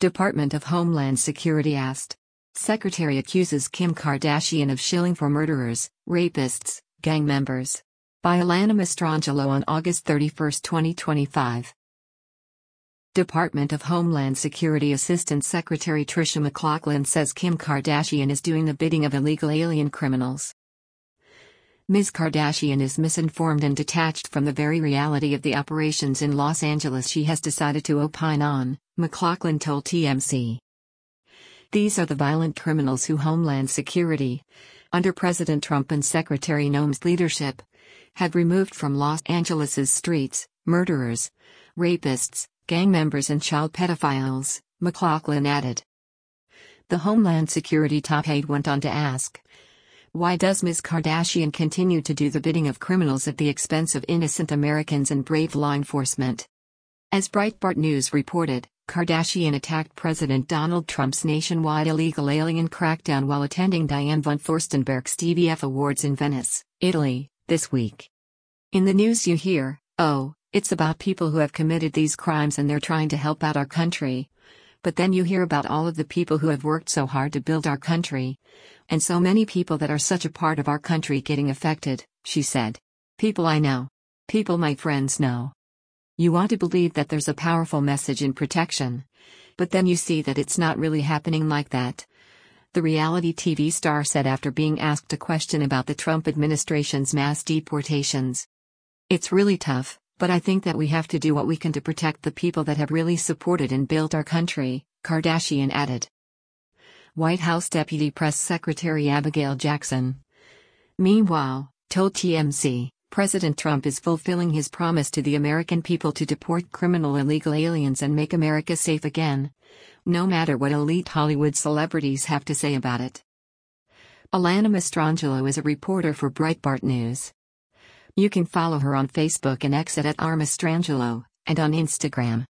Department of Homeland Security asked. Secretary accuses Kim Kardashian of shilling for murderers, rapists, gang members. By Alana Mastrangelo on August 31, 2025. Department of Homeland Security Assistant Secretary Tricia McLachlan says Kim Kardashian is doing the bidding of illegal alien criminals. Ms. Kardashian is misinformed and detached from the very reality of the operations in Los Angeles she has decided to opine on, McLachlan told TMZ. These are the violent criminals who Homeland Security, under President Trump and Secretary Noem's leadership, had removed from Los Angeles' streets: murderers, rapists, gang members and child pedophiles, McLachlan added. The Homeland Security top aide went on to ask, why does Ms. Kardashian continue to do the bidding of criminals at the expense of innocent Americans and brave law enforcement? As Breitbart News reported, Kardashian attacked President Donald Trump's nationwide illegal alien crackdown while attending Diane von Furstenberg's TVF Awards in Venice, Italy, this week. In the news you hear, oh, it's about people who have committed these crimes and they're trying to help out our country. But then you hear about all of the people who have worked so hard to build our country. And so many people that are such a part of our country getting affected, she said. People I know. People my friends know. You want to believe that there's a powerful message in protection. But then you see that it's not really happening like that. The reality TV star said after being asked a question about the Trump administration's mass deportations. It's really tough. But I think that we have to do what we can to protect the people that have really supported and built our country, Kardashian added. White House Deputy Press Secretary Abigail Jackson, meanwhile, told TMZ, President Trump is fulfilling his promise to the American people to deport criminal illegal aliens and make America safe again, no matter what elite Hollywood celebrities have to say about it. Alana Mastrangelo is a reporter for Breitbart News. You can follow her on Facebook and X at @rmastrangelo, and on Instagram.